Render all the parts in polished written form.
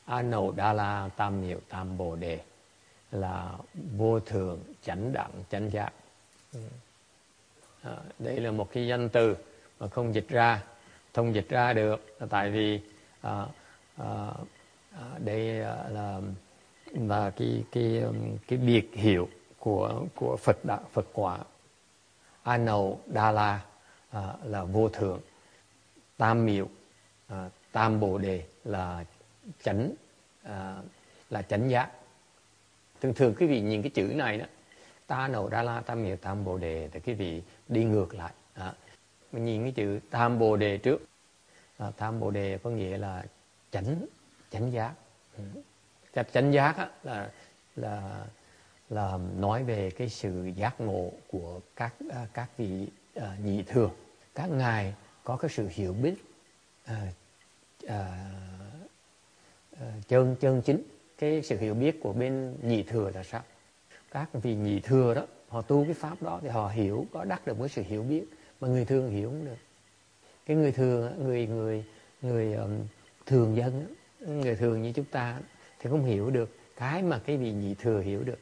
A Nậu Đa La Tam Miệu Tam Bồ Đề là vô thượng chánh đẳng chánh giác. Đây là một cái danh từ mà không dịch ra được, tại vì đây là cái biệt hiệu của Phật quả. A Nậu Đa La là vô thượng, Tam Miệu Tam Bồ Đề là chánh giác. Thường quý vị nhìn cái chữ này đó, Ta Nậu Đa La Tam Miệu Tam Bồ Đề, thì quý vị đi ngược lại. Mình nhìn cái chữ Tam Bồ Đề trước. Tam Bồ Đề có nghĩa là chánh giác. Chánh giác là nói về cái sự giác ngộ của các vị nhị thừa. Các ngài có cái sự hiểu biết chân chính. Cái sự hiểu biết của bên nhị thừa là sao? Các vị nhị thừa đó, họ tu cái pháp đó thì họ hiểu, có đắc được với sự hiểu biết, mà người thường hiểu không được. Cái người thường, người thường dân, người thường như chúng ta thì không hiểu được cái mà cái vị nhị thừa hiểu được.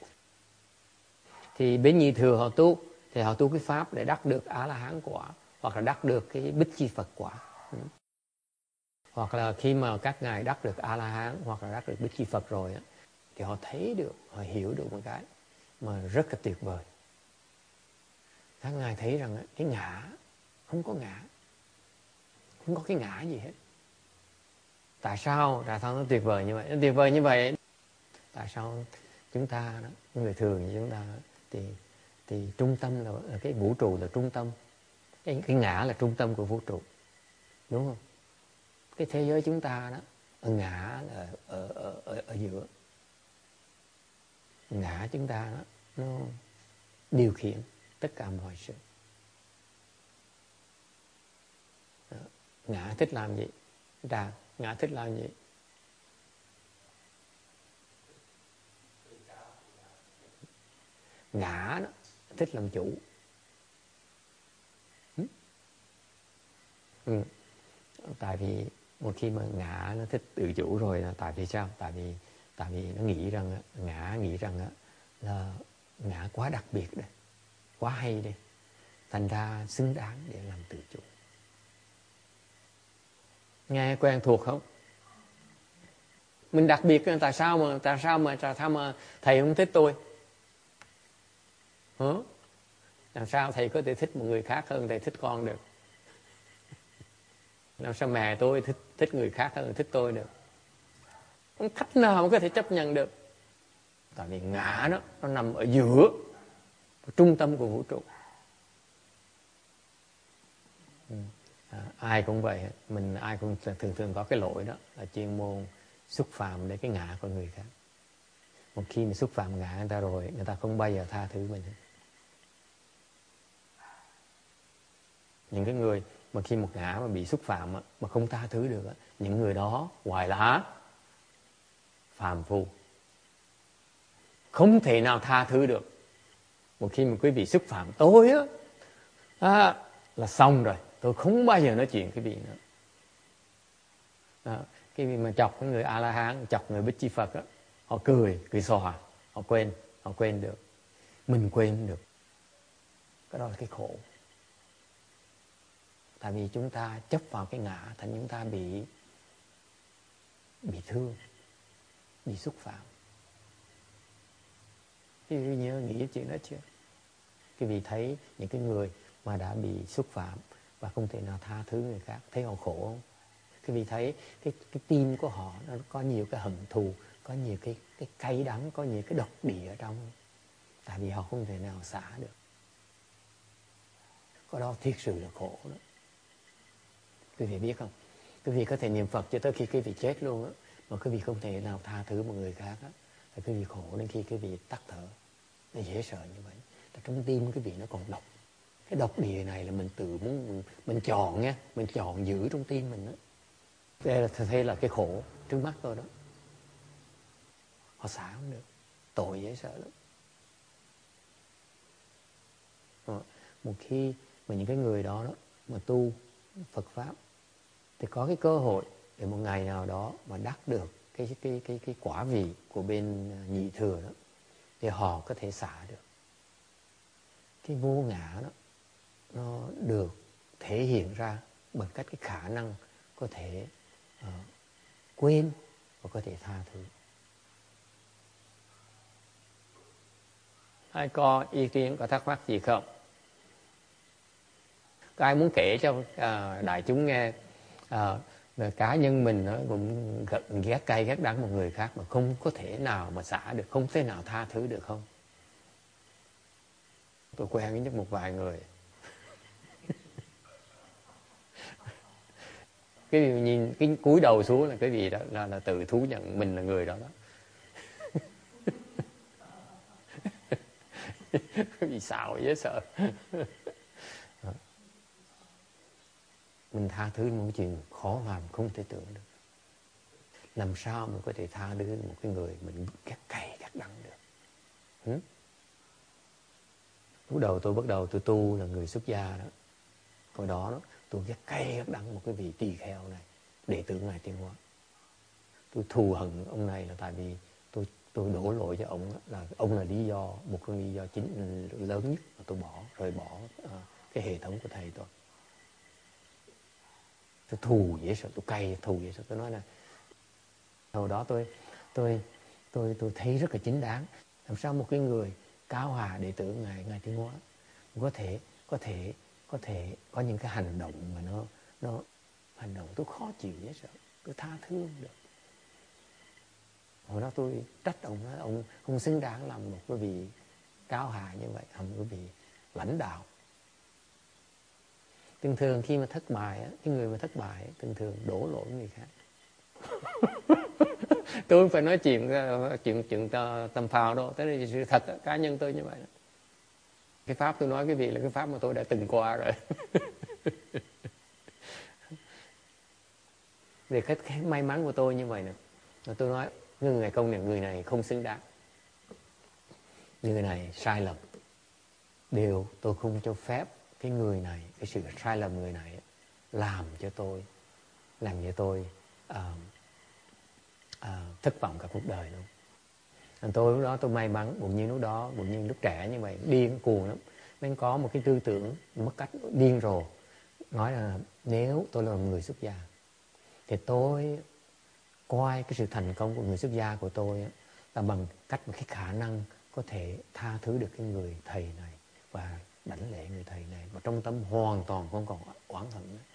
Thì bên nhị thừa họ tu, thì họ tu cái pháp để đắc được A La Hán quả, hoặc là đắc được cái Bích Chi Phật quả. Hoặc là khi mà các ngài đắc được A La Hán hoặc là đắc được Bích Chi Phật rồi thì họ thấy được, họ hiểu được một cái mà rất là tuyệt vời. Các ngài thấy rằng cái ngã không có ngã, không có cái ngã gì hết. Tại sao nó tuyệt vời như vậy? Nó tuyệt vời như vậy, tại sao chúng ta đó, người thường như chúng ta thì trung tâm là cái vũ trụ, là trung tâm, cái ngã là trung tâm của vũ trụ, đúng không? Cái thế giới chúng ta đó, ngã là ở giữa. Ngã chúng ta đó, nó điều khiển tất cả mọi sự. Ngã thích làm gì? Ngã thích làm gì? Ngã đó, thích làm chủ. Tại vì một khi mà ngã nó thích tự chủ rồi là tại vì sao? Tại vì nó nghĩ rằng là ngã quá đặc biệt đây, quá hay đây, thành ra xứng đáng để làm tự chủ. Nghe quen thuộc không? Mình đặc biệt, tại sao mà thầy không thích tôi? Làm sao thầy có thể thích một người khác hơn thầy thích con được? Làm sao mẹ tôi thích người khác hơn thích tôi được? Không cách nào mà có thể chấp nhận được. Tại vì ngã nó nằm ở giữa, trung tâm của vũ trụ. Ai cũng vậy, ai cũng thường có cái lỗi đó là chuyên môn xúc phạm đến cái ngã của người khác. Một khi mà xúc phạm ngã người ta rồi, người ta không bao giờ tha thứ mình. Những cái người mà khi một ngã mà bị xúc phạm mà không tha thứ được, những người đó gọi là phàm phu, không thể nào tha thứ được. Một khi mà quý vị xúc phạm tôi là xong rồi, tôi không bao giờ nói chuyện quý vị nữa. Cái vị mà chọc cái người A La Hán, chọc người Bích Chi Phật họ cười xòa, họ quên được. Mình quên được, cái đó là cái khổ. Tại vì chúng ta chấp vào cái ngã, thành chúng ta bị thương, bị xúc phạm. Quý vị nhớ nghĩ chuyện đó chưa? Quý vị thấy những cái người mà đã bị xúc phạm và không thể nào tha thứ người khác, thấy họ khổ không? Quý vị thấy cái tim của họ nó có nhiều cái hận thù, có nhiều cái cay đắng, có nhiều cái độc địa ở trong. Tại vì họ không thể nào xả được. Có đó thiệt sự là khổ đó. Quý vị biết không? Quý vị có thể niệm Phật cho tới khi quý vị chết luôn á, mà quý vị không thể nào tha thứ một người khác á, thì quý vị khổ đến khi quý vị tắt thở. Nó dễ sợ như vậy. Trong tim quý vị nó còn độc. Cái độc địa này là mình tự muốn mình chọn nha, mình chọn giữ trong tim mình đó. Đây là cái khổ trước mắt tôi đó. Họ xả không được, tội dễ sợ lắm. Một khi mà những cái người đó mà tu Phật pháp thì có cái cơ hội để một ngày nào đó mà đắc được cái quả vị của bên nhị thừa đó, thì họ có thể xả được. Cái vô ngã đó nó được thể hiện ra bằng cách cái khả năng có thể quên và có thể tha thứ. Ai có ý kiến, có thắc mắc gì không? Có ai muốn kể cho đại chúng nghe về cá nhân mình nó cũng ghét cay ghét đắng một người khác mà không có thể nào mà xả được, không thể nào tha thứ được không? Tôi quen với nhất một vài người. Cái gì nhìn cái cúi đầu xuống là cái gì đó là tự thú nhận mình là người đó đó. Bị xạo dễ sợ. Mình tha thứ một chuyện khó làm không thể tưởng được. Làm sao mình có thể tha thứ một cái người mình ghét cay ghét đắng được? Lúc đầu tôi bắt đầu tôi tu là người xuất gia đó. Hồi đó tôi ghét cay ghét đắng một cái vị tỳ kheo này, đệ tử Ngài Tiến Hóa. Tôi thù hận ông này là tại vì tôi đổ lỗi cho ông là lý do, một trong lý do chính lớn nhất mà tôi rời bỏ cái hệ thống của thầy tôi. Tôi thù dễ sợ, tôi cay thù dễ sợ. Tôi nói là hồi đó tôi thấy rất là chính đáng. Làm sao một cái người cao hòa đệ tử Ngài Tiến Hóa có thể có những cái hành động mà nó hành động tôi khó chịu dễ sợ, tôi tha thứ không được. Hồi đó tôi trách ông đó, ông không xứng đáng làm một cái vị cao hạ như vậy, một cái vị lãnh đạo. Thường thường khi mà thất bại, cái người mà thất bại thường thường đổ lỗi người khác. Tôi không phải nói chuyện tầm phào đâu, thế là sự thật, cá nhân tôi như vậy đó. Cái pháp tôi nói cái vị là cái pháp mà tôi đã từng qua rồi. Về cái may mắn của tôi như vậy nè, tôi nói người công này, người này không xứng đáng, người này sai lầm, điều tôi không cho phép cái người này, cái sự sai lầm người này làm cho tôi thất vọng cả cuộc đời luôn. Tôi lúc đó tôi may mắn, bỗng nhiên lúc trẻ như vậy điên cuồng lắm, nên có một cái tư tưởng mất cách điên rồ, nói là nếu tôi là người xuất gia thì tôi coi cái sự thành công của người xuất gia của tôi là bằng cách một cái khả năng có thể tha thứ được cái người thầy này và đảnh lễ người thầy này, và trong tâm hoàn toàn không còn oán hận nữa.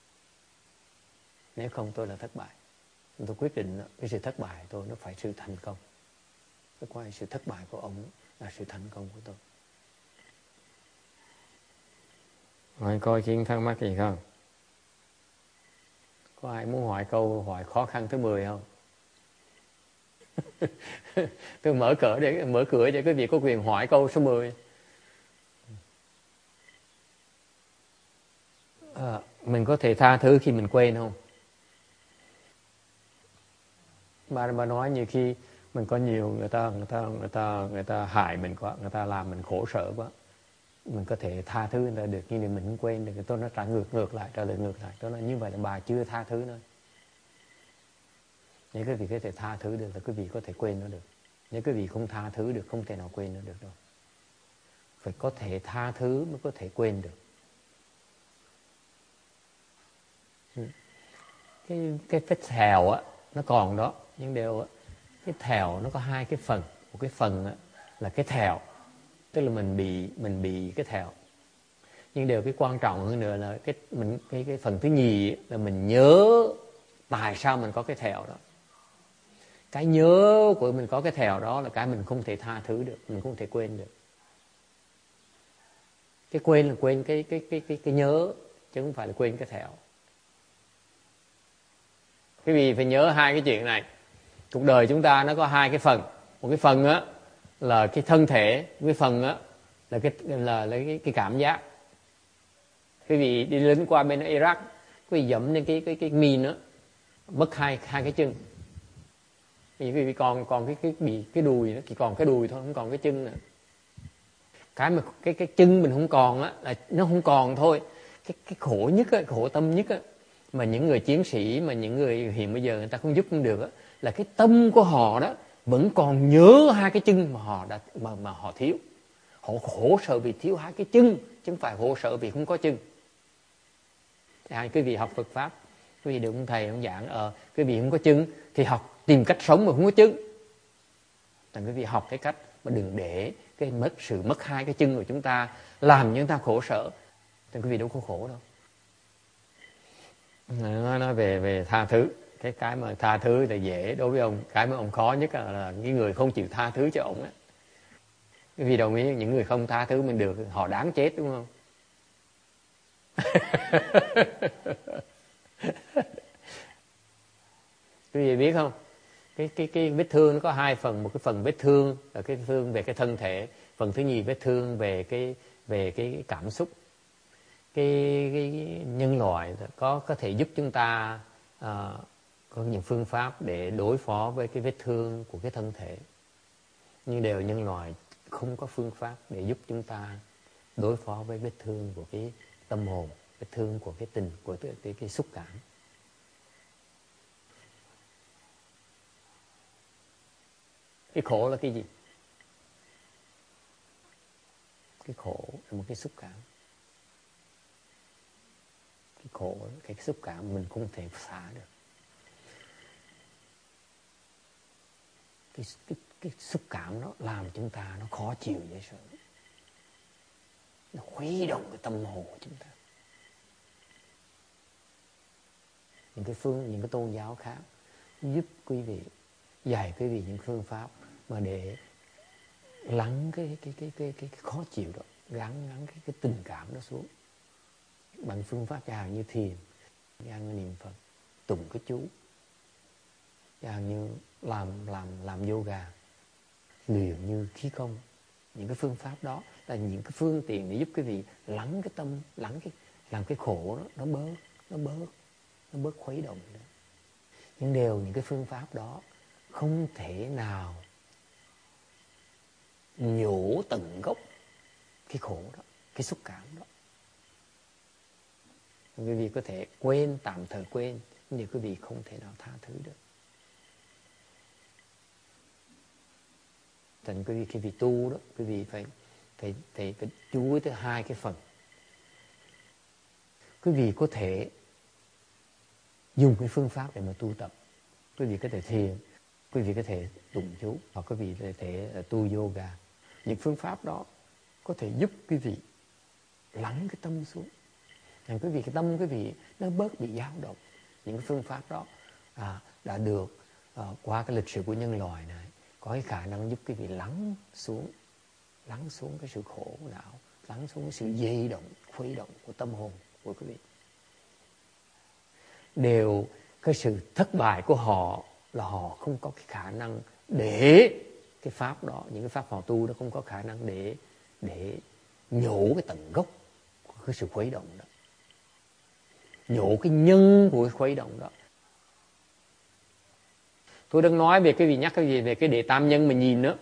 Nếu không tôi là thất bại. Tôi quyết định cái sự thất bại của tôi nó phải sự thành công. Tôi coi sự thất bại của ông là sự thành công của tôi. Hỏi coi chuyện thắc mắc gì không? Có ai muốn hỏi câu hỏi khó khăn thứ 10 không? Tôi mở cửa để quý vị có quyền hỏi câu số 10. Mình có thể tha thứ khi mình quên không? Bà nói nhiều khi mình có nhiều người ta hại mình quá, người ta làm mình khổ sở quá, mình có thể tha thứ người ta được, nhưng mà mình không quên được. Tôi nó trả ngược lại. Tôi nói như vậy là bà chưa tha thứ nữa. Nếu quý vị có thể tha thứ được là quý vị có thể quên nó được. Nếu quý vị không tha thứ được, không thể nào quên nó được đâu. Phải có thể tha thứ mới có thể quên được. Cái vết thèo á nó còn đó, nhưng đều á, cái thèo nó có hai cái phần. Một cái phần á là cái thèo, tức là mình bị cái thèo. Nhưng điều cái quan trọng hơn nữa là cái phần thứ nhì là mình nhớ tại sao mình có cái thèo đó. Cái nhớ của mình có cái thèo đó là cái mình không thể tha thứ được, mình không thể quên được. Cái quên là quên cái nhớ, chứ không phải là quên cái thèo. Quý vị phải nhớ hai cái chuyện này. Cuộc đời chúng ta nó có hai cái phần. Một cái phần á là cái thân thể, một cái phần á là cái cảm giác. Quý vị đi lính qua bên Iraq, quý vị dẫm lên cái mìn á, mất hai cái chân. Quý vị còn cái đùi nó chỉ còn cái đùi thôi, không còn cái chân nữa. Cái mà cái chân mình không còn á là nó không còn thôi. Cái khổ nhất á, khổ tâm nhất á, mà những người chiến sĩ, mà những người hiện bây giờ người ta không giúp không được á, là cái tâm của họ đó vẫn còn nhớ hai cái chân mà họ thiếu. Họ khổ sở vì thiếu hai cái chân, chứ không phải khổ sở vì không có chân. Hai quý vị học Phật pháp, quý vị được ông thầy ông giảng quý vị không có chân thì học tìm cách sống mà không có chân. Thành quý vị học cái cách mà đừng để cái sự mất hai cái chân của chúng ta làm cho chúng ta khổ sở. Thì quý vị đâu có khổ đâu. Nói về tha thứ, cái mà tha thứ là dễ đối với ông, cái mà ông khó nhất là cái người không chịu tha thứ cho ông á. Quý vị đồng ý những người không tha thứ mình được họ đáng chết đúng không? Quý vị biết không? Cái vết thương nó có hai phần, một cái phần vết thương là cái thương về cái thân thể, phần thứ nhì vết thương về cái cảm xúc. Cái nhân loại có thể giúp chúng ta có những phương pháp để đối phó với cái vết thương của cái thân thể, nhưng đều nhân loại không có phương pháp để giúp chúng ta đối phó với vết thương của cái tâm hồn, vết thương của cái tình, của cái xúc cảm. Cái khổ là cái gì? Cái khổ là một cái xúc cảm. Cái khổ, cái xúc cảm mình không thể xả được. Cái xúc cảm đó làm chúng ta nó khó chịu dễ sợ. Nó khuấy động cái tâm hồn của chúng ta. Những cái tôn giáo khác giúp quý vị, dạy quý vị những phương pháp mà để lắng cái khó chịu đó, gắn cái tình cảm đó xuống bằng phương pháp chẳng hạn như thiền, chẳng như niệm Phật, tụng cái chú, chẳng như làm yoga, luyện như khí công. Những cái phương pháp đó là những cái phương tiện để giúp quý vị lắng cái tâm, làm cái khổ đó nó bớt khuấy động nữa. Nhưng những cái phương pháp đó không thể nào nhổ tận gốc cái khổ đó, cái xúc cảm đó. Quý vị có thể quên, tạm thời quên, nhưng quý vị không thể nào tha thứ được. Thành quý vị khi vị tu đó, quý vị phải chú ý tới hai cái phần. Quý vị có thể dùng cái phương pháp để mà tu tập. Quý vị có thể thiền, quý vị có thể tụng chú, hoặc quý vị có thể tu yoga. Những phương pháp đó có thể giúp quý vị lắng cái tâm xuống. Quý vị, cái tâm quý vị nó bớt bị dao động. Những phương pháp đó đã được qua cái lịch sử của nhân loại này có cái khả năng giúp quý vị lắng xuống cái sự khổ não, lắng xuống cái sự dây động, khuấy động của tâm hồn của quý vị. Đều cái sự thất bại của họ là họ không có cái khả năng để cái pháp đó, những cái pháp họ tu đó không có khả năng để nhổ cái tận gốc của cái sự khuấy động đó, nhổ cái nhân của cái khuấy động đó. Tôi đang nói về cái gì, nhắc cái gì về cái đệ tam nhân mà nhìn nữa.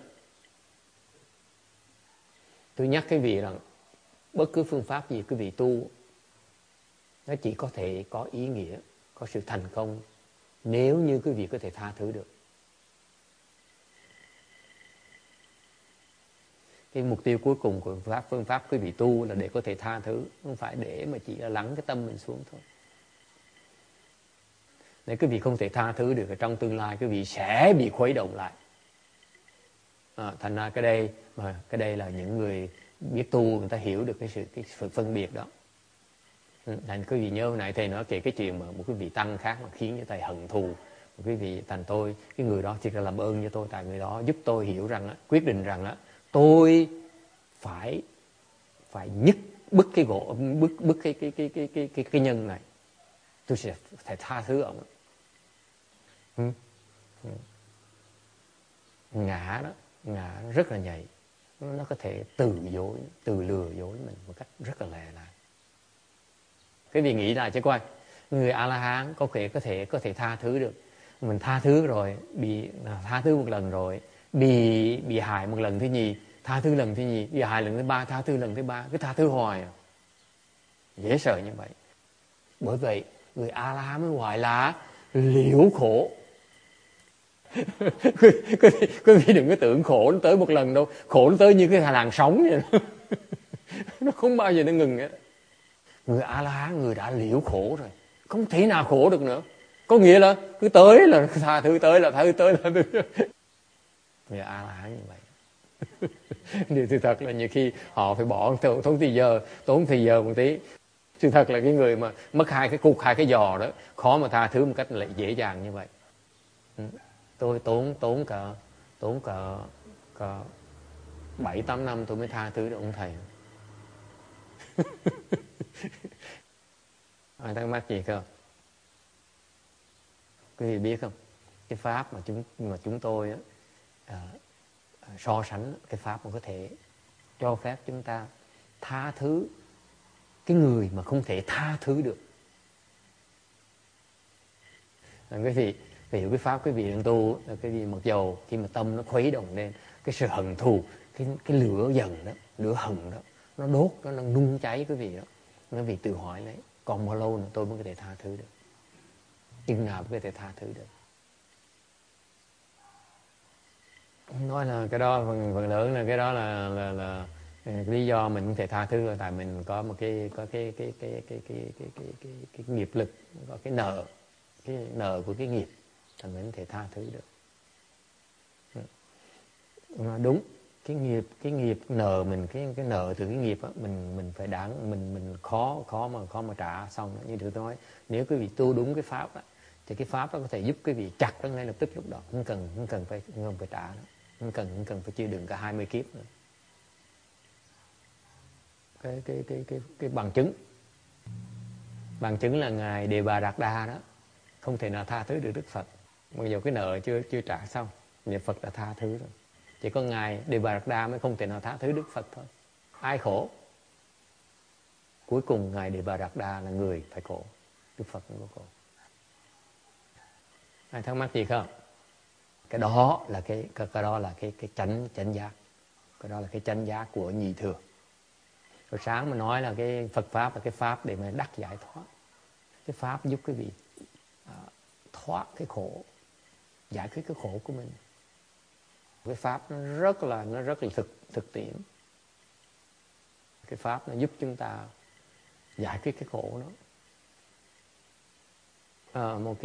Tôi nhắc cái vị rằng bất cứ phương pháp gì quý vị tu, nó chỉ có thể có ý nghĩa, có sự thành công nếu như quý vị có thể tha thứ được. Cái mục tiêu cuối cùng của phương pháp quý vị tu là để có thể tha thứ, không phải để mà chỉ là lắng cái tâm mình xuống thôi. Nếu quý vị không thể tha thứ được, trong tương lai quý vị sẽ bị khuấy động lại. Thành ra cái đây là những người biết tu, người ta hiểu được cái phân biệt đó. Thành quý vị nhớ hồi nãy thầy nói kể cái chuyện mà một quý vị tăng khác mà khiến cho thầy hận thù. Một quý vị thành tôi, cái người đó chỉ là làm ơn cho tôi, tại người đó giúp tôi hiểu rằng quyết định rằng tôi phải nhức bức cái gỗ, bức cái nhân này. Tôi sẽ phải tha thứ ông. Ngã rất là nhạy, nó có thể từ lừa dối mình một cách rất là lẹ làng. Cái vị nghĩ lại cho coi, người A La Hán có thể tha thứ được. Mình tha thứ rồi, tha thứ một lần rồi, bị hại một lần thứ nhì, tha thứ lần thứ nhì, bị hại lần thứ ba, tha thứ lần thứ ba, cứ tha thứ hoài. Dễ sợ như vậy. Bởi vậy người A La Hán mới gọi là liễu khổ. Quý vị đừng có tưởng khổ nó tới một lần đâu. Khổ nó tới như cái làn sóng vậy đó. Nó không bao giờ nó ngừng hết. Người A-la-hán, người đã liễu khổ rồi, không thể nào khổ được nữa. Có nghĩa là cứ tới là tha thứ, tới là tha thứ, tới là tha thứ. Người A-la-hán như vậy. Điều sự thật là nhiều khi họ phải bỏ tốn thì giờ một tí. Sự thật là cái người mà mất hai cái cục, hai cái giò đó, khó mà tha thứ một cách lại dễ dàng như vậy. Tôi tốn cả 7-8 năm tôi mới tha thứ được ông thầy. Ai thắc mắc gì không? Quý vị biết không? Cái pháp mà chúng tôi so sánh, cái pháp mà có thể cho phép chúng ta tha thứ cái người mà không thể tha thứ được. Quý vị hiểu cái pháp quý vị đang tu, cái gì mặc dầu khi mà tâm nó khuấy động lên, cái sự hận thù, cái lửa dần đó, lửa hận đó, nó đốt, nó đang nung cháy quý vị đó. Quý vị tự hỏi lấy, còn bao lâu nữa tôi mới có thể tha thứ được? Chừng nào mới có thể tha thứ được? Nói là cái đó phần lớn là cái đó là lý do mình không thể tha thứ là tại mình có một cái nghiệp lực, có cái nợ của cái nghiệp, thành mình không thể tha thứ được. Mà đúng, cái nghiệp nợ mình, cái nợ từ cái nghiệp á, mình phải đáng, mình khó mà trả xong. Như tôi nói, nếu quý vị tu đúng cái pháp á, thì cái pháp đó có thể giúp quý vị chặt nó ngay lập tức lúc đó, không cần phải trả nữa. Không cần phải chịu đựng cả 20 kiếp nữa. Cái bằng chứng là ngài Đề Bà Đạt Đa đó không thể nào tha thứ được Đức Phật, mặc dù cái nợ chưa trả xong, nhưng Phật đã tha thứ rồi. Chỉ có ngài Đề Bà Đạt Đa mới không thể nào tha thứ Đức Phật thôi. Ai khổ? Cuối cùng ngài Đề Bà Đạt Đa là người phải khổ, Đức Phật không có khổ. Ai thắc mắc gì không? Cái đó là cái chánh giác. Cái đó là cái chánh giác của nhị thừa. Rồi sáng mà nói là cái Phật pháp là cái pháp để mà đắc giải thoát. Cái pháp giúp quý vị thoát cái khổ, giải quyết cái khổ của mình. Cái pháp nó rất là thực tiễn. Cái pháp nó giúp chúng ta giải quyết cái khổ đó. Một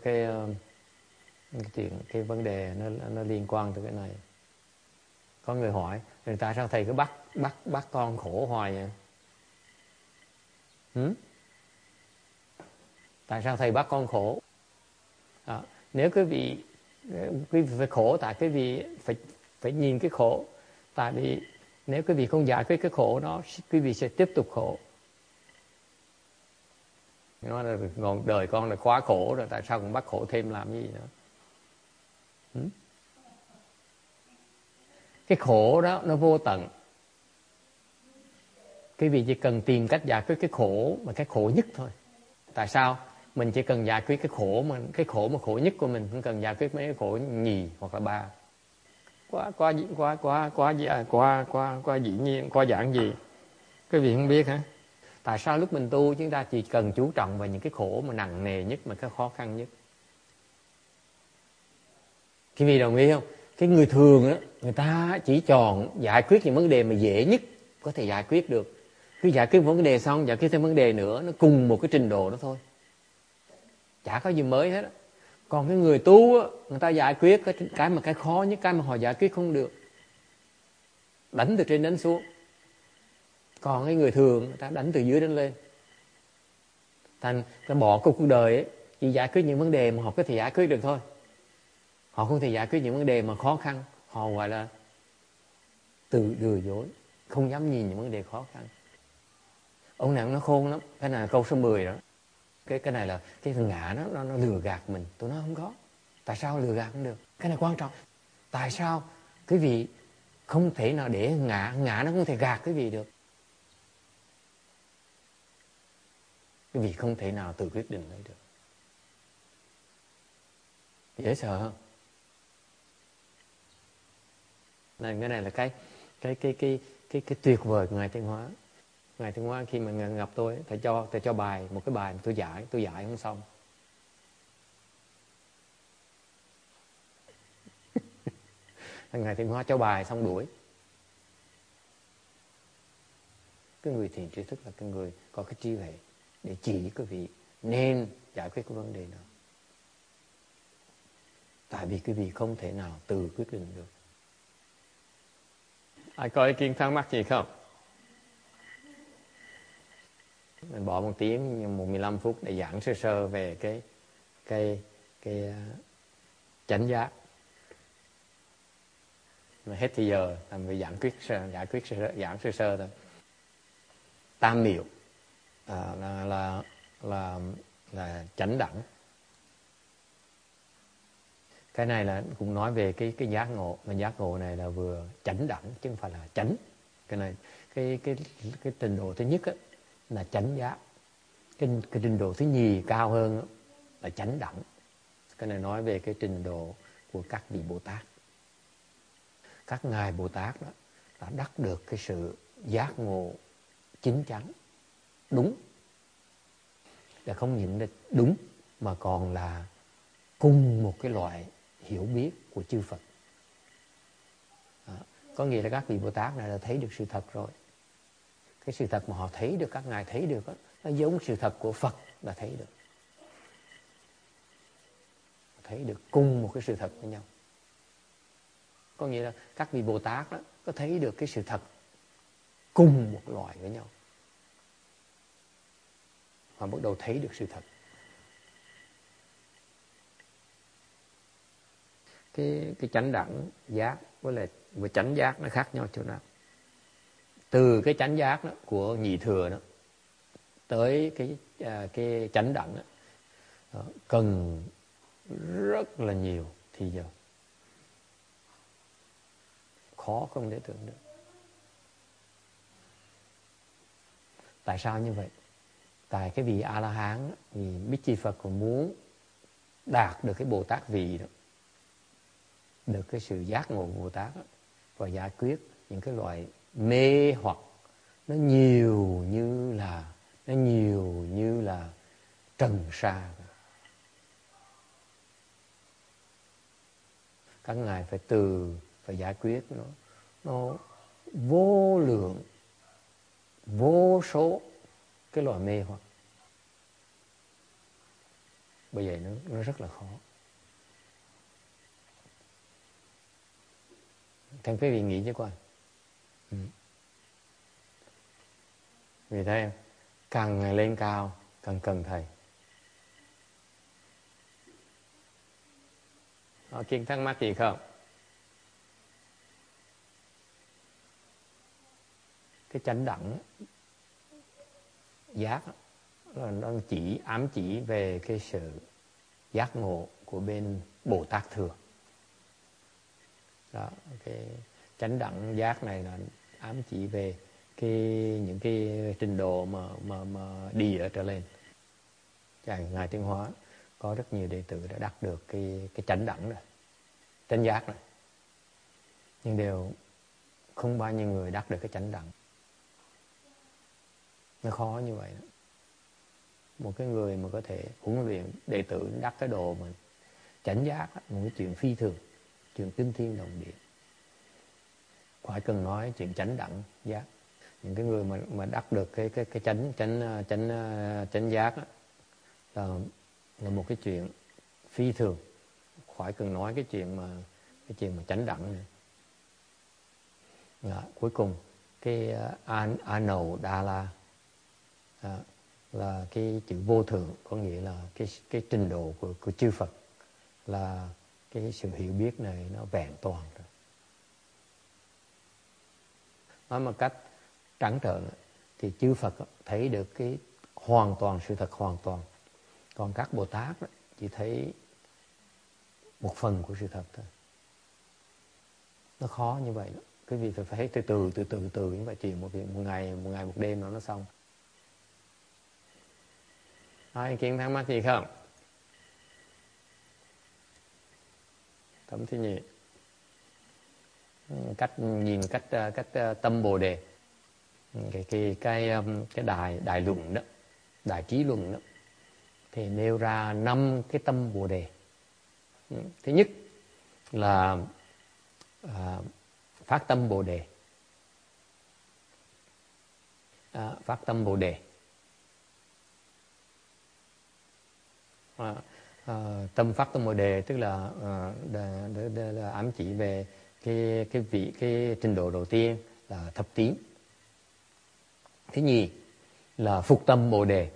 cái vấn đề nó liên quan tới cái này. Có người hỏi, tại sao thầy cứ bắt con khổ hoài vậy? Tại sao thầy bắt con khổ? Nếu quý vị phải khổ, tại quý vị phải nhìn cái khổ. Tại vì nếu quý vị không giải quyết cái khổ đó, quý vị sẽ tiếp tục khổ. Nói là đời con là quá khổ rồi, tại sao còn bắt khổ thêm làm gì nữa? Cái khổ đó nó vô tận. Quý vị chỉ cần tìm cách giải quyết cái khổ mà cái khổ nhất thôi. Tại sao? Mình chỉ cần giải quyết cái khổ mà khổ nhất của mình, không cần giải quyết mấy cái khổ nhì hoặc là ba. Quá dĩ nhiên, quá giản dị. Quý vị không biết hả? Tại sao lúc mình tu chúng ta chỉ cần chú trọng vào những cái khổ mà nặng nề nhất, mà cái khó khăn nhất? Quý vị đồng ý không? Cái người thường á, người ta chỉ chọn giải quyết những vấn đề mà dễ nhất có thể giải quyết được. Cứ giải quyết vấn đề xong, giải quyết thêm vấn đề nữa, nó cùng một cái trình độ đó thôi, chả có gì mới hết. Còn cái người tu á, người ta giải quyết cái khó nhất, cái mà họ giải quyết không được, đánh từ trên đến xuống. Còn cái người thường, người ta đánh từ dưới đến lên. Thành ta bỏ cuộc đời ấy, chỉ giải quyết những vấn đề mà họ có thể giải quyết được thôi. Họ không thể giải quyết những vấn đề mà khó khăn. Họ gọi là tự lừa dối, không dám nhìn những vấn đề khó khăn. Ông này nó khôn lắm. Cái này là câu số 10 đó. Cái này là cái thằng ngã nó lừa gạt mình. Tôi nói không có. Tại sao lừa gạt không được? Cái này quan trọng. Tại sao quý vị không thể nào để ngã nó không thể gạt quý vị được? Quý vị không thể nào tự quyết định lấy được. Dễ sợ không? Này, cái này là cái tuyệt vời của Ngài Thanh Hóa. Ngài Thanh Hóa khi mà Ngài gặp tôi, thầy cho bài, một cái bài mà tôi giải không xong. Ngài Thiên Hóa cho bài xong đuổi. Cái người thiền tri thức là cái người có cái trí huệ để chỉ quý vị nên giải quyết cái vấn đề nào. Tại vì quý vị không thể nào tự quyết định được. Ai có ý kiến thắc mắc gì không? Mình bỏ 1 tiếng, 15 phút để giảng sơ sơ về cái chánh giác. Mà hết thì giờ làm việc giảng sơ sơ thôi. Tam miệu là chánh đẳng. Cái này là cũng nói về cái giác ngộ, mà giác ngộ này là vừa chánh đẳng chứ không phải là chánh. Cái này cái trình độ thứ nhất á, là chánh giác. Cái trình độ thứ nhì cao hơn á, là chánh đẳng. Cái này nói về cái trình độ của các vị Bồ Tát. Các ngài Bồ Tát đó đã đắc được cái sự giác ngộ chính chắn, đúng. Là không những là đúng mà còn là cùng một cái loại hiểu biết của chư Phật. Có nghĩa là các vị Bồ Tát này đã thấy được sự thật rồi. Cái sự thật mà họ thấy được, các ngài thấy được đó, nó giống sự thật của Phật là thấy được. Thấy được cùng một cái sự thật với nhau. Có nghĩa là các vị Bồ Tát đó có thấy được cái sự thật cùng một loại với nhau. Họ bắt đầu thấy được sự thật. Cái chánh đẳng giác với chánh giác nó khác nhau chỗ nào? Từ cái chánh giác đó, của nhị thừa đó tới cái chánh đẳng đó, cần rất là nhiều thì giờ. Khó không thể tưởng được. Tại sao như vậy? Tại cái vị A-la-hán, vì Bích Chi Phật còn muốn đạt được cái Bồ Tát vị đó, được cái sự giác ngộ của Bồ Tát đó, và giải quyết những cái loại mê hoặc nó nhiều như là trần sa. Các ngài phải giải quyết nó vô lượng, vô số cái loại mê hoặc. Bởi vậy nó rất là khó. Thằng quý vị nghĩ chứ coi. Vì thế càng ngày lên cao càng cần thầy. Có kiến thắc mắc gì không? Cái chánh đẳng giác là nó ám chỉ về cái sự giác ngộ của bên Bồ Tát thừa. Đó, cái chánh đẳng giác này là ám chỉ về những cái trình độ mà đi ở trở lên. Ngài Tiến Hóa có rất nhiều đệ tử đã đạt được cái chánh đẳng rồi, chánh giác rồi, nhưng đều không bao nhiêu người đạt được cái chánh đẳng. Nó khó như vậy đó. Một cái người mà có thể huấn luyện đệ tử đắc cái độ mà chánh giác, một cái chuyện phi thường, chuyện kinh thiên động địa. Khỏi cần nói chuyện chánh đẳng giác. Những cái người mà đắc được cái chánh giác là một cái chuyện phi thường. Khỏi cần nói cái chuyện mà chánh đẳng này. Cuối cùng cái Anầu Đa La là cái chữ vô thượng, có nghĩa là cái trình độ của chư Phật, là cái sự hiểu biết này nó vẹn toàn rồi. Nói một cách trắng trợn thì chư Phật thấy được cái hoàn toàn, sự thật hoàn toàn. Còn các Bồ Tát chỉ thấy một phần của sự thật thôi. Nó khó như vậy đó. Cái việc phải thấy từ từ như vậy, chuyện một ngày một đêm nó xong. Nói ý kiến thắc mắc gì không? Thẩm Thi Nhị. Nhìn cách tâm Bồ Đề. Cái đại luận đó, đại trí luận đó, thì nêu ra 5 cái tâm Bồ Đề. Thứ nhất là phát tâm Bồ Đề. Phát tâm Bồ Đề. Tâm phát tâm Bồ Đề tức là ám chỉ về cái trình độ đầu tiên là thập tín. Thứ nhì là phục tâm Bồ Đề.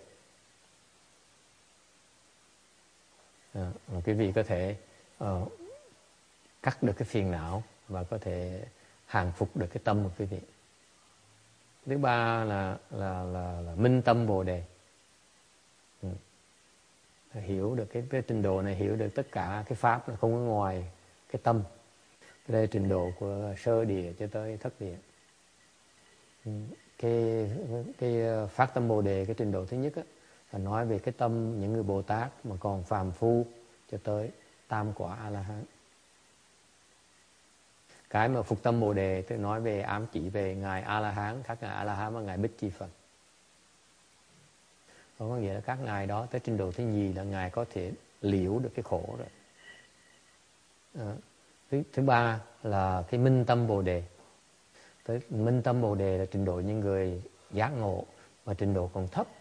Quý vị có thể cắt được cái phiền não và có thể hàng phục được cái tâm của quý vị. Thứ ba là minh tâm Bồ Đề. Hiểu được cái trình độ này, hiểu được tất cả cái pháp là không có ngoài cái tâm. Đây là trình độ của sơ địa cho tới thất địa. Cái phát tâm Bồ Đề, cái trình độ thứ nhất á, là nói về cái tâm những người Bồ Tát mà còn phàm phu cho tới tam quả A-la-hán. Cái mà phục tâm Bồ Đề tôi nói về ám chỉ về ngài A-la-hán, các ngài A-la-hán và ngài Bích Chi Phật. Có nghĩa là các ngài đó tới trình độ thứ nhì là ngài có thể liễu được cái khổ rồi. Thứ ba là cái minh tâm Bồ Đề. Tới minh tâm Bồ Đề là trình độ những người giác ngộ và trình độ còn thấp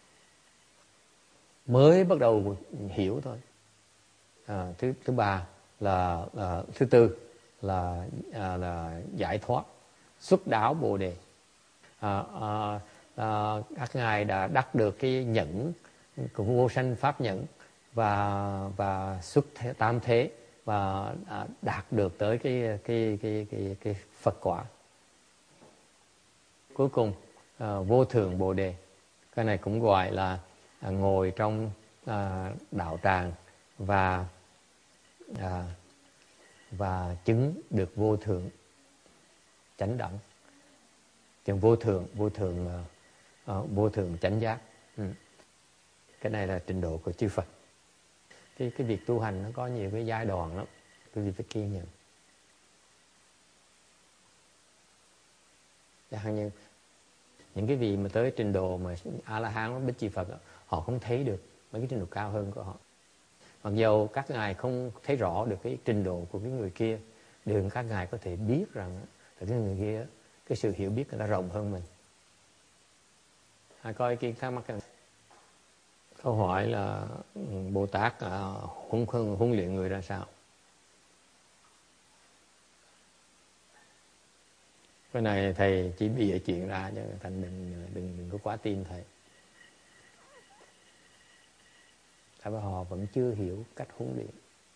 mới bắt đầu hiểu thôi. Thứ ba là thứ tư là giải thoát xuất đáo Bồ Đề. Các ngài đã đắc được cái nhẫn của vô sanh pháp nhẫn và xuất tam thế và đạt được tới cái Phật quả. Cuối cùng vô thượng Bồ Đề. Cái này cũng gọi là ngồi trong đạo tràng và chứng được vô thượng chánh đẳng. Chừng vô thượng chánh giác. Cái này là trình độ của chư Phật. Cái việc tu hành nó có nhiều cái giai đoạn lắm, quý vị phải kiên nhẫn. Chẳng như những cái vị mà tới trình độ mà A-la-hán, Bích Chi Phật, họ không thấy được mấy cái trình độ cao hơn của họ. Mặc dù các ngài không thấy rõ được cái trình độ của cái người kia, nhưng các ngài có thể biết rằng là cái người kia, cái sự hiểu biết người ta rộng hơn mình. Coi cái thắc mắc này. Câu hỏi là Bồ Tát huấn luyện người ra sao? Cái này thầy chỉ bịa chuyện ra cho thành đừng có quá tin thầy. Tại vì họ vẫn chưa hiểu cách huấn luyện.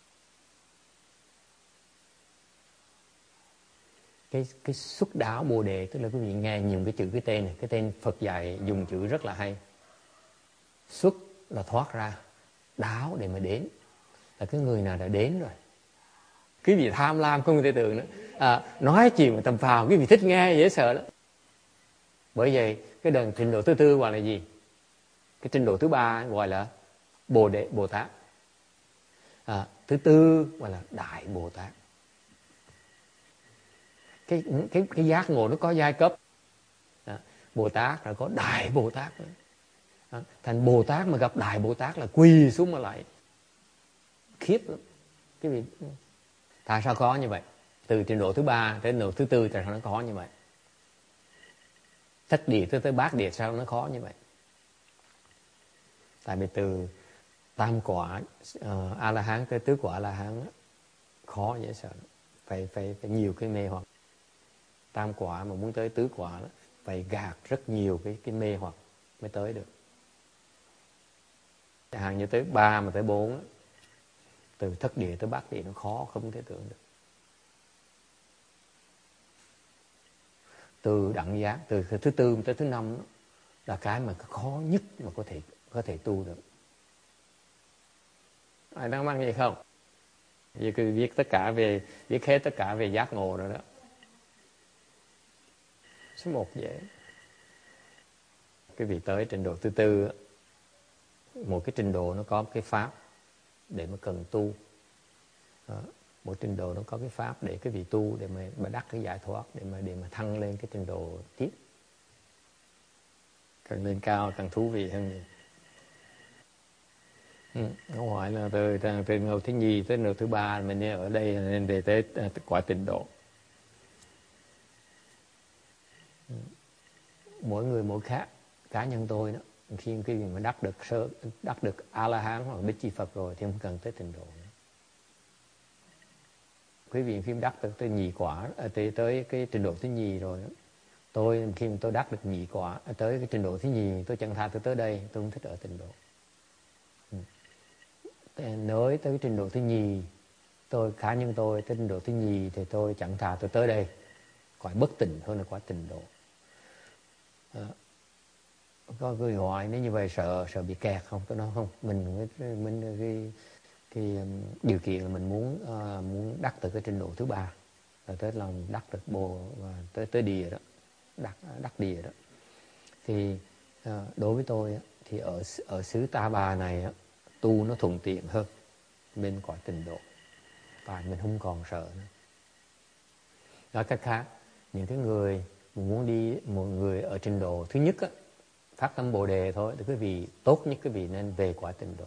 Cái xuất đáo Bồ Đề, tức là quý vị nghe nhiều cái chữ cái tên này, cái tên Phật dạy dùng chữ rất là hay. Xuất là thoát ra, đáo để mà đến, là cái người nào đã đến rồi. Quý vị tham lam không thể tưởng nữa. Nói chuyện mà tầm phào, quý vị thích nghe dễ sợ đó. Bởi vậy cái đợt trình độ thứ tư gọi là gì? Cái trình độ thứ ba gọi là Bồ Đề Bồ Tát. Thứ tư gọi là Đại Bồ Tát. Cái giác ngộ nó có giai cấp. Bồ Tát rồi có Đại Bồ Tát nữa. Thành Bồ Tát mà gặp Đại Bồ Tát là quỳ xuống mà lại khiếp lắm. Cái vị tại sao có như vậy? Từ trình độ thứ ba tới trình độ thứ tư tại sao nó có như vậy? Thất địa tới bát địa sao nó khó như vậy? Tại vì từ tam quả A-la-hán tới tứ quả A-la-hán khó dễ sợ. Phải nhiều cái mê hoặc. Tam quả mà muốn tới tứ quả đó, phải gạt rất nhiều cái mê hoặc mới tới được. Chẳng hạn như tới 3 mà tới 4 từ thất địa tới bát địa nó khó không thể tưởng được. Từ đẳng giác, từ thứ tư tới thứ 5 là cái mà khó nhất mà có thể tu được. Ai đang mang gì không? Giờ cứ viết hết tất cả về giác ngộ rồi đó. Số 1 dễ. Cái vị tới trình độ thứ tư, một cái trình độ nó có cái pháp để mà cần tu. Một trình độ nó có cái pháp để cái vị tu để mà đắc cái giải thoát, để mà thăng lên cái trình độ tiếp. Càng lên cao càng thú vị hơn. Câu hỏi là từ đầu thứ nhì tới đầu thứ ba mình ở đây nên về tới quả tịnh độ. mỗi người mỗi khác. Cá nhân tôi đó, khi cái gì mà đắc được A La Hán hoặc Bích Chi Phật rồi thì không cần tới tịnh độ nữa. Quý vị khi đắc được tới nhị quả, tới cái trình độ thứ nhì rồi đó, khi mà tôi đắc được nhị quả, tới cái trình độ thứ nhì, tôi chẳng thà tôi tới đây, tôi không thích ở tịnh độ. Nói tới cái trình độ thứ nhì, cá nhân tôi tới trình độ thứ nhì thì tôi chẳng thà tôi tới đây, quả bất tịnh hơn là quả tịnh độ. Có người hỏi nếu như vậy sợ bị kẹt không? Tôi nói không, mình cái điều kiện là mình muốn đắc từ cái trình độ thứ ba, rồi tới lòng đắc được bồ và tới địa đó, đắc địa đó. Thì đối với tôi thì ở xứ Ta Bà này tu nó thuận tiện hơn bên cõi tịnh độ, tại mình không còn sợ nữa. Nói cách khác, những cái người muốn đi, một người ở trình độ thứ nhất phát tâm Bồ Đề thôi, thì quý vị tốt nhất quý vị nên về quả tịnh độ.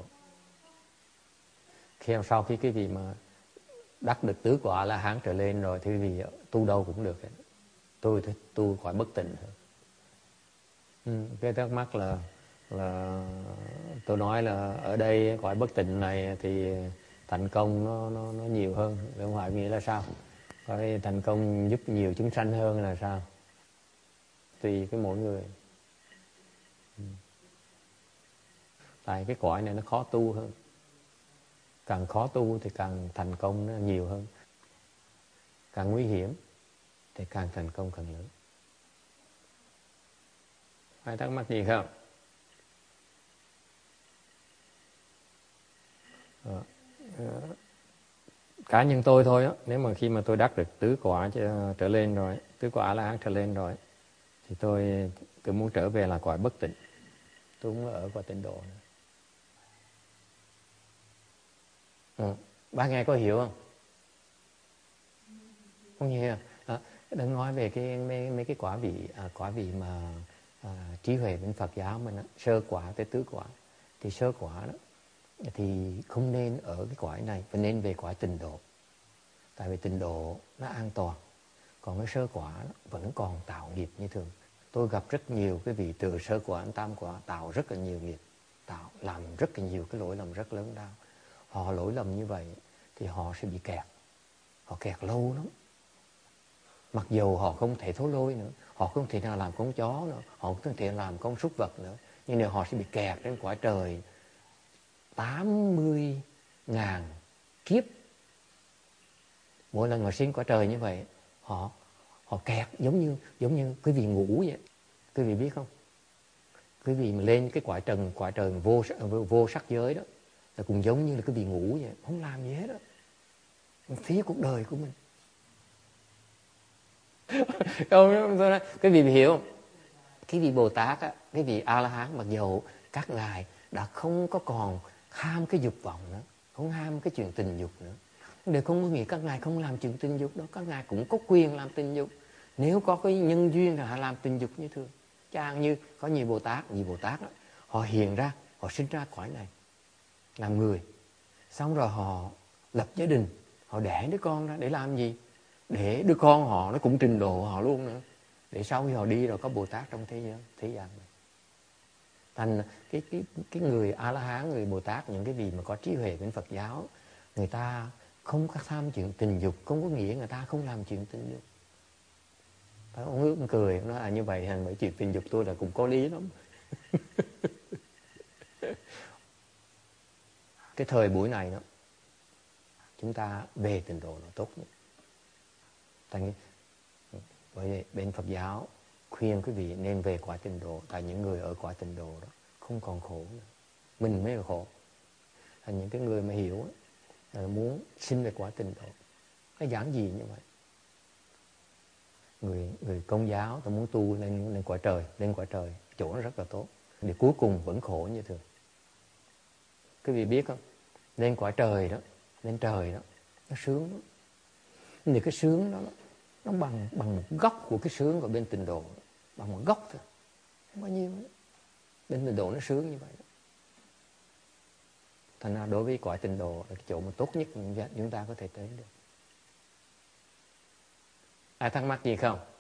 Sau khi quý vị mà đắc được tứ quả La Hán trở lên rồi thì quý vị tu đâu cũng được. Tôi tu quả bất tịnh hơn. Cái thắc mắc là tôi nói là ở đây quả bất tịnh này thì thành công nó nhiều hơn, không phải nghĩa là sao? Cái thành công giúp nhiều chúng sanh hơn là sao? Tùy cái mỗi người. Tại cái cõi này nó khó tu hơn. Càng khó tu thì càng thành công nó nhiều hơn. Càng nguy hiểm thì càng thành công càng lớn. Ai thắc mắc gì không? Cá nhân tôi thôi á, nếu mà khi mà tôi đắc được tứ quả trở lên rồi, tứ quả A-la-hán trở lên rồi, thì tôi cứ muốn trở về là cõi bất tịnh. Tôi không ở cõi tịnh độ nữa. Bác nghe có hiểu không? Không hiểu. Đừng nói về mấy cái quả vị mà trí huệ bên Phật giáo mình sơ quả tới tứ quả. Thì sơ quả đó thì không nên ở cái cõi này, và nên về cõi tịnh độ. Tại vì tịnh độ nó an toàn. Còn cái sơ quả vẫn còn tạo nghiệp như thường. Tôi gặp rất nhiều cái vị từ sơ quả đến tam quả tạo rất là nhiều nghiệp, làm rất là nhiều cái lỗi lầm rất lớn lao. Họ lỗi lầm như vậy thì họ sẽ bị kẹt. Họ kẹt lâu lắm. Mặc dù họ không thể thối lôi nữa, họ không thể nào làm con chó nữa, họ không thể làm con súc vật nữa, nhưng nếu họ sẽ bị kẹt trên cõi trời 80.000 kiếp. Mỗi lần họ sinh cõi trời như vậy, họ kẹt giống như quý vị ngủ vậy. Quý vị biết không? Quý vị mà lên cái cõi trời vô sắc giới đó, là cũng giống như là quý vị ngủ vậy, không làm gì hết đó, phí cuộc đời của mình. Không, tôi nói, quý vị hiểu không? Cái vị Bồ Tát á, cái vị A La Hán, mặc dù các ngài đã không có còn ham cái dục vọng nữa, không ham cái chuyện tình dục nữa, để không có nghĩa các ngài không làm chuyện tình dục đó, các ngài cũng có quyền làm tình dục. Nếu có cái nhân duyên là họ làm tình dục như thường. Chẳng như có nhiều Bồ Tát đó, họ hiện ra, họ sinh ra cõi này làm người, xong rồi họ lập gia đình, họ đẻ đứa con ra để làm gì? Để đứa con họ nó cũng trình độ họ luôn nữa, để sau khi họ đi rồi có Bồ Tát trong thế gian này. Thành cái người A La Hán, người Bồ Tát, những cái vị mà có trí huệ bên Phật giáo, người ta không có tham chuyện tình dục, không có nghĩa người ta không làm chuyện tình dục. Ông ước cười, nói như vậy bởi chuyện tình dục tôi là cũng có lý lắm. Cái thời buổi này đó, chúng ta về tịnh độ là tốt nhất. Bởi vậy bên Phật giáo khuyên quý vị nên về cõi tịnh độ, tại những người ở cõi tịnh độ đó không còn khổ nữa. Mình mới là khổ. Thành những cái người mà hiểu là muốn sinh về cõi tịnh độ, nó giản dị như vậy. Người Công giáo ta muốn tu lên cõi trời, chỗ nó rất là tốt, để cuối cùng vẫn khổ như thường. Quý vị biết không? Lên cõi trời đó, lên trời đó, nó sướng lắm. Nhưng cái sướng đó nó bằng một góc của cái sướng của bên tịnh độ, bằng một góc thôi, không bao nhiêu. Bên tịnh độ nó sướng như vậy đó. Thành ra đối với cõi tịnh độ là cái chỗ mà tốt nhất chúng ta có thể tới được. Ai thắc mắc gì không?